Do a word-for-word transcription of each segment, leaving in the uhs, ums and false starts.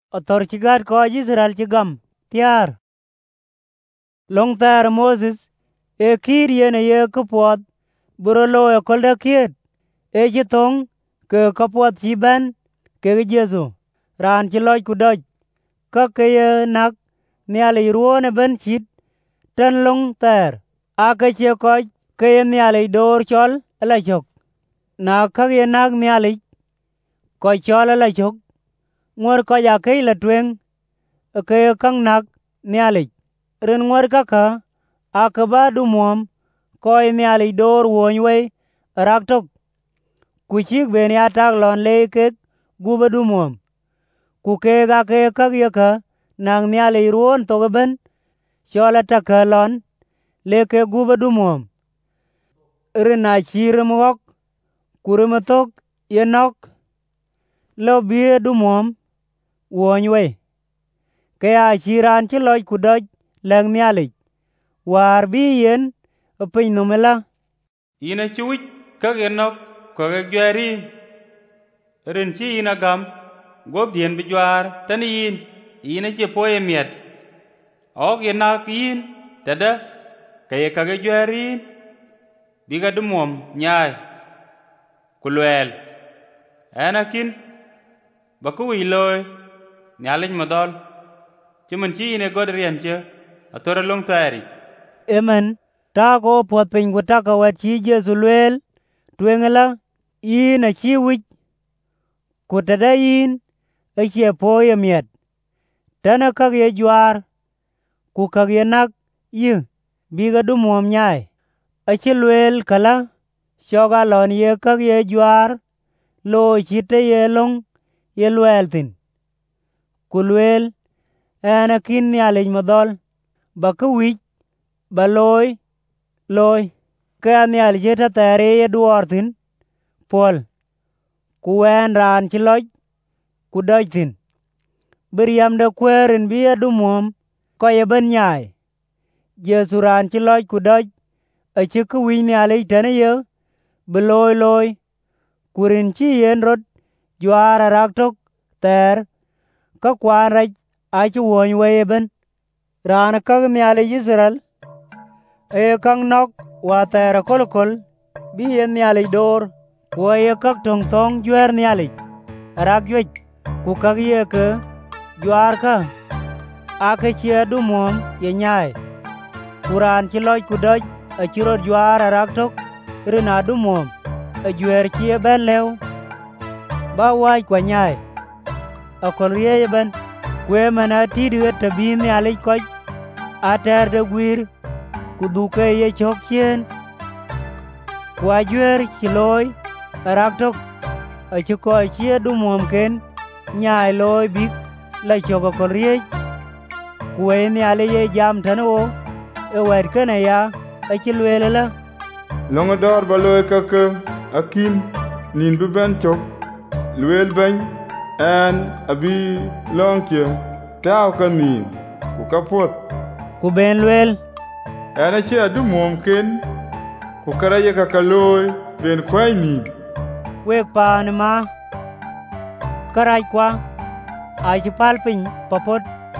Otor chigat ko Israel chigam tiar. Long tar Moses e kir yene ye kupot burolo e kolda kiet e chitong ke kapot chiban ke Jesu ran chiloj kudoj ka ke ye nak niale ruone ben chit tan long tar a ke che ko ke ye niale dor chol la chok na ka ye nak niale ko chol la chok ngor ko ya ke la twen ke kang nak niale ren ngor ka ka a ke ba du mom ko ye niale dor won we rak tok ku chik ben ya tak lon le ke guba du mom ku ke ga ke ka ye ka nang niale ruon to ben chola ta ka lon le ke guba du mom rena chir mwok kurum tok ye nok lo bie du mom won we ke a chiran chi loj ku doj lang niale war bi yen pin no mela ina chuj ka genok ko ge gari ren chi ina gam gob dien bi jwar tan yin ina che poye miet og ina kin tada kay ka ge gari bi ga dumom nyaay kulwel anakin ba ku wi loy nyalin modol chimen chi ine god rien che atora long tari emen ta ko pot pin ku ta ka wa chi Jesu lwel twengela yin a chi wich ku tada yin a che poye miet tana ka ye jwar ku ka ye nak yi bi ga dumom nyaay a chi lwel kala shoga lon ye ka ye jwar lo chite ye long ye lwel tin ku lwel ana kin nyalin modol ba ku wich ba loy loy ka nyal jeta tare ye duor tin pol ku wen ran chi loj ku doj tin beriam de kwerin bi du mom ko ye ben nyaay Jesu ran chi loj ku doj a chi ku wi nyale tane ye be loy loy kurin chi yen rot jwar rak tok ter ka kwan raj a chi won we ben ran ka nyale Israel e kang nok wa ter kol kol bi yen nyale dor wo ye kak tong tong jwer nyale rak jwej ku ka ye ke jwar ka a ke che du mom ye nyaay kuran chi loj ku doj a chi rot jwar rak tok rina du mom a jwer chi ben lew ba wai kwa nyaay a kol ye ben kwe mana ti de ta bi nyale ko a ter de gwir ku du ke ye chok chen kwa jwer chi loy rak tok a chi ko chi du mom ken nyaay loy bik la chok ko rie kwe nyale ye jam tano e wer kana ya a chi lwele la longo dor ba loy ka ke akin nin bi ben chok lwel ben an abi longke taw ka nin ku kapot ku ben lwel ana che du mom ken ku kara ye ka kaloy ben kwai ni wek pan ma karai kwa a chi pal pin papot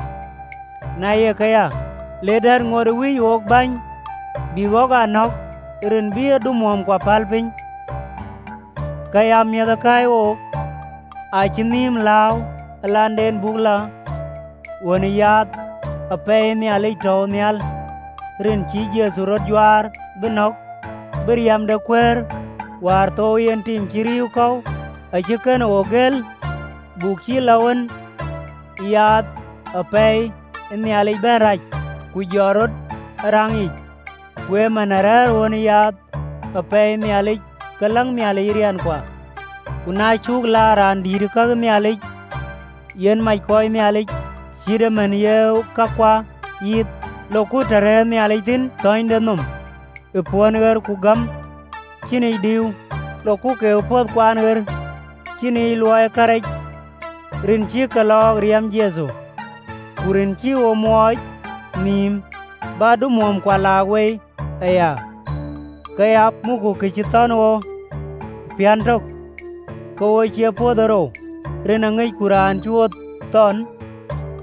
na ye kaya leder ngor wi ok ban bi goga nok ren bi du mom kwa pal pin kaya mi da kai o a chi nim law landen bugla woni yat a pe ni ale to nyal ren chi Jesu rot jwar binok beriam de kwer war to yen tim chiriu ko a chi ken ogel buk chi lawen yat a pe ni ale beraj ku jorot rangi we manara woni yat a pe ni ale kalang ni ale rian kwa kuna chuk la ran dir ka ni ale yen mai koy ni ale chire man ye ka kwa yit loku tare ni ale tin toinde num e puanwer ku gam chini diu loku ke pot kwanwer chini loy kare rin chi ka log riam Jesu kurin chi o moy nim ba du mom kwa la we aya kaya muku ke chitano pian tok ko che podoro rin ngai kuran chuot ton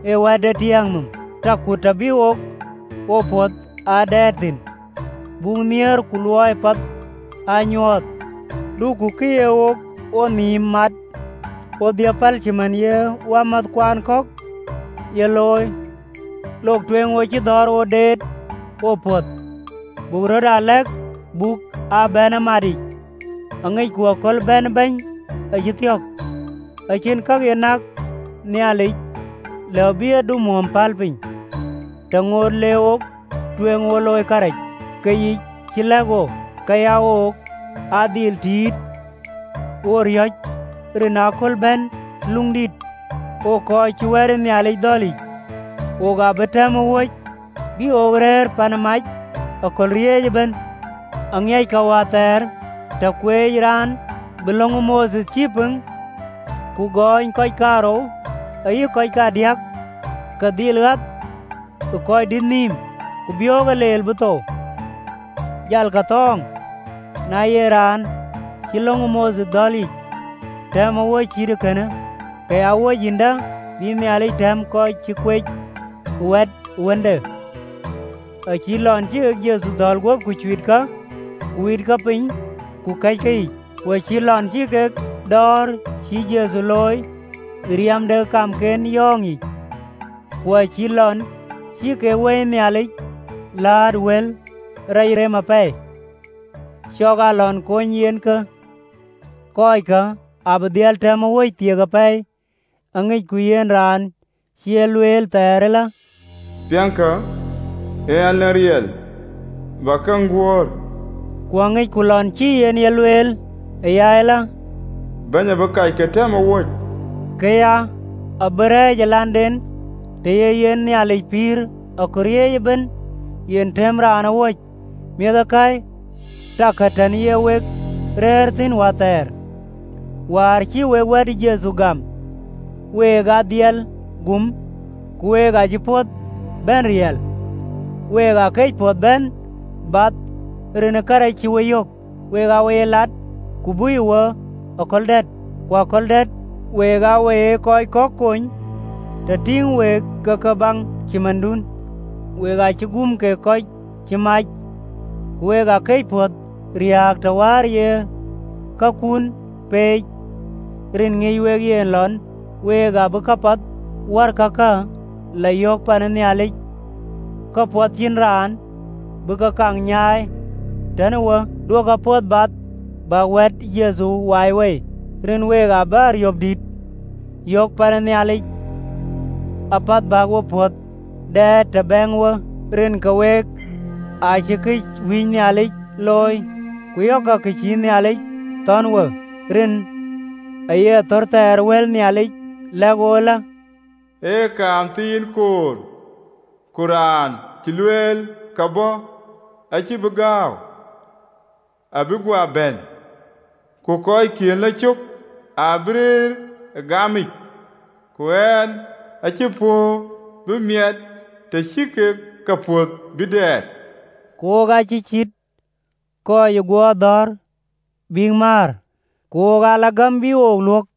e wede tiang num ta kutabi ok o pot adetin bung nier kuluai pat anyot du ku kie ok o ni mat o dia pal chiman ye wa mat kwan kok ye loy lok twen o chi dor o det o pot bung ro dalek buk a bena mari angai ku kol ben ben a jitiok a chin kak ye nak niali le bia du mom palpin tangor le ok twen o loy karaj kayi chilago kaya ok adil tit oriach rina kol ben lungdit o ko chiwere niali doli o ga betam woj bi ogrer panamaj akol riej ben angyai kawater ta kwe ran belong Moses chipeng ku goin koi karo ayi koi ka diak ka dilat ku koi dinim ku bioga lel buto jal ka tong na yeran chilong Moses doli tem wo chiri kana kaya wo jinda bi mi ali tem koi chikwe wet wende a chilon chi Yesu dol go ku chwit ka kuit ka piny ku kai kai wo chilon chi ke dor chi Yesu loy riam de kam ken yongi wo chilon chi ke we mi ali lad wel rai re ma pe choga lon ko nyen ka koi ka abdial tem wo tie ga pe angi ku yen ran chielwel terela pianka e alariel bakangwor kuangi kulon chi yen yelwel ayaela banya bakai ketema woj kaya abre jalanden te yen ni ali pir akuriye ben yen temra ana woj mieda kai takatan ye wek rertin water war chi we wed Yesu gam we ga diel gum kuwe ga jipot ben riel we ga kai pot ben bat rene kare chi we yok we ga we lat kubui wo akoldet kwa koldet we ga we koi kokon ta ting we ka ka bang chimandun we ga chigum ke koi chimai we ga kai pot riak ta war ye ka kun pe rin ngi we yen lon we ga bu kapat war ka ka la yok pan ni ali ka pot chin ran bu ka kang nyai tan wo do ka pot bat ba wet Yesu wai we rin we ga bar yob dit yok pan ni ali apat ba wo pot de ta beng wo rin ka we a chi ki wi ni ali loy ku yok ka chi ni ali ton wo rin aye torter wel ni ali la gola e kam tin kur Quran chilwel kabo achi bugaw abigwa ben ku koy kien la chuk abrir gamik kuen achi fu bumiet te chike kaput bidet ko ga chi chit ko yu go dor bing mar ko ga la gam bi o luok